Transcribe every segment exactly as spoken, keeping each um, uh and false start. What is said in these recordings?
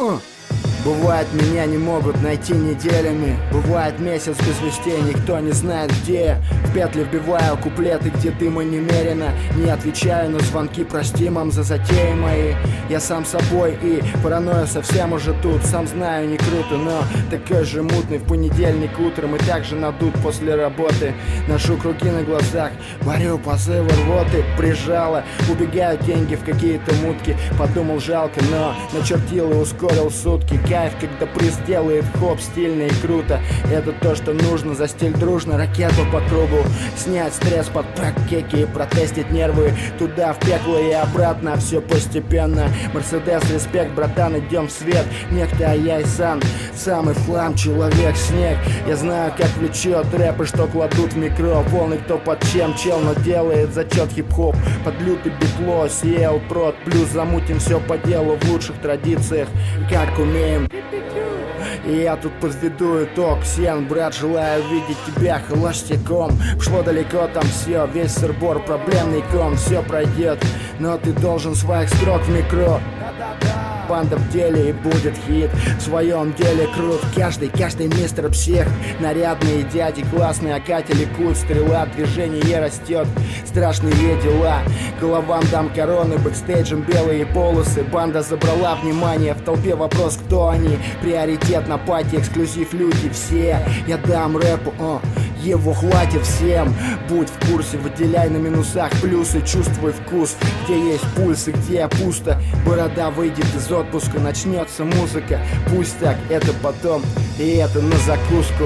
Uh. Бывает, меня не могут найти неделями. Бывает, месяц без вестей, никто не знает где. В петли вбиваю куплеты, где дыма немерено. Не отвечаю на звонки, прости, мам, за затеи мои. Я сам собой и паранойя совсем уже тут. Сам знаю, не круто, но такой же мутный. В понедельник утром и так же надут после работы. Ношу круги на глазах, варю позывы рвоты. Прижала, убегают деньги в какие-то мутки. Подумал, жалко, но начертил и ускорил сутки. Кайф, когда приз делает хоп, стильно и круто. Это то, что нужно, за стиль дружно, ракету по кругу. Снять стресс под прокеки и протестить нервы. Туда, в пекло и обратно, все постепенно. Мерседес, респект, братан, идем в свет. Некто, а я и сам, самый флам, человек, снег. Я знаю, как влечет рэп и что кладут в микро. Волны кто под чем, чел, но делает зачет хип-хоп. Под лютый битло, съел прот, плюс замутим все по делу в лучших традициях, как умеем. И я тут подведу итог. Сен, брат, желаю видеть тебя холостяком. Шло далеко там все, весь сырбор, проблемный ком. Все пройдет, но ты должен своих строк в микро. Банда в деле и будет хит. В своем деле крут каждый, каждый мистер псих. Нарядные дяди, классные, а Катя ликует. Стрела, движение растет, страшные дела. Головам дам короны, бэкстейджем белые полосы. Банда забрала внимание, в толпе вопрос, кто они. Приоритет на пати, эксклюзив люди все. Я дам рэпу, о, его хватит всем. Будь в курсе, выделяй на минусах плюсы. Чувствуй вкус, где есть пульс и где пусто. Борода выйдет из отпуска, начнется музыка. Пусть так, это потом, и это на закуску.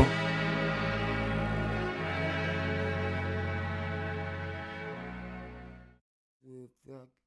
Так.